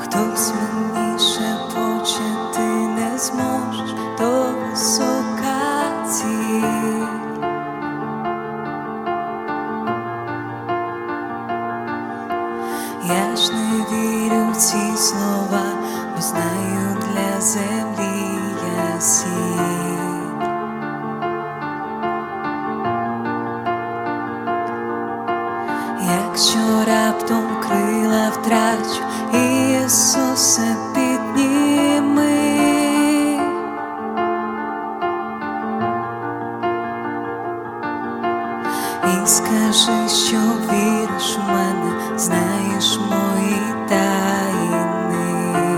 Хтось мені шепоче, ти не зможеш, то висока ціль. Я ж не вірю в ці слова, бо знаю, для землі я сіль. Якщо раптом крила втрачу, Ісусе, підніми. І скажи, що віриш в мене, знаєш мої тайни.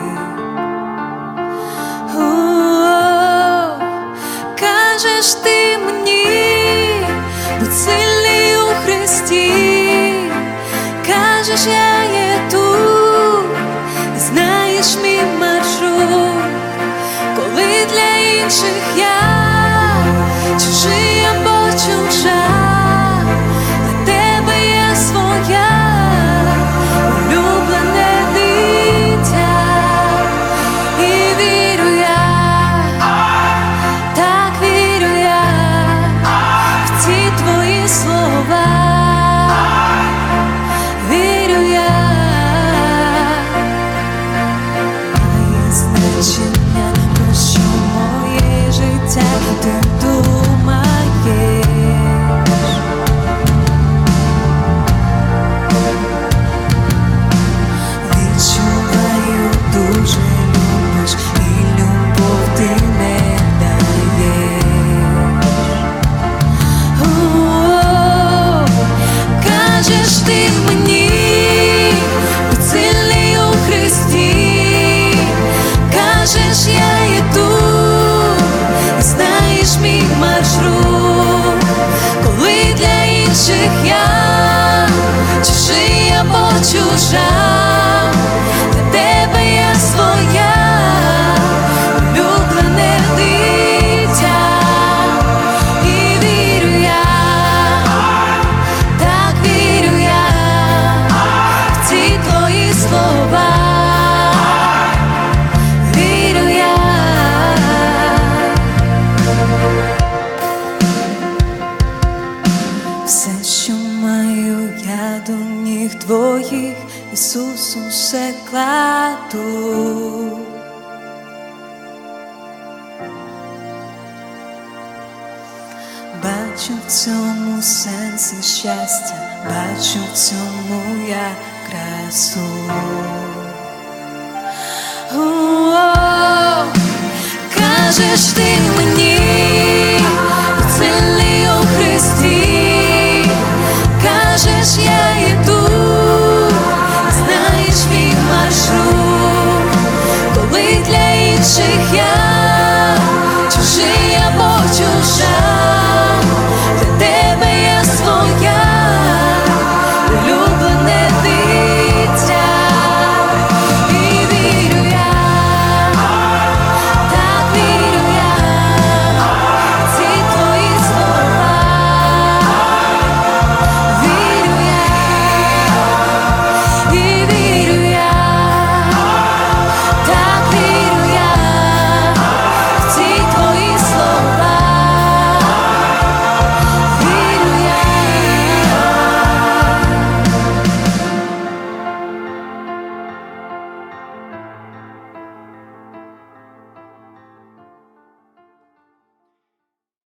Кажеш ти мені, будь сильний у Христі. Кажеш, я є тут, і знаєш мій маршрут. Коли для інших я чужий або чужа, для тебе я своя, улюблене дитя. І вірю я, так вірю я в ці твої слова. Вірю я, має значення, про що моє життя ти думаєш. Відчуваю, дуже любиш, і любов ти не даєш. Кажеш ти мені, будь сильний у Христі. Кажеш, я є тут, і знаєш мій маршрут. Коли для інших я чужий або чужа, для тебе я своя, улюблене дитя. І вірю я, так вірю я в ці твої слова. Вірю я. Все, що маю, я до ніг твоїх, Ісусу, все кладу. Бачу в цьому сенс і щастя, бачу в цьому я красу. Кажеш ти мені,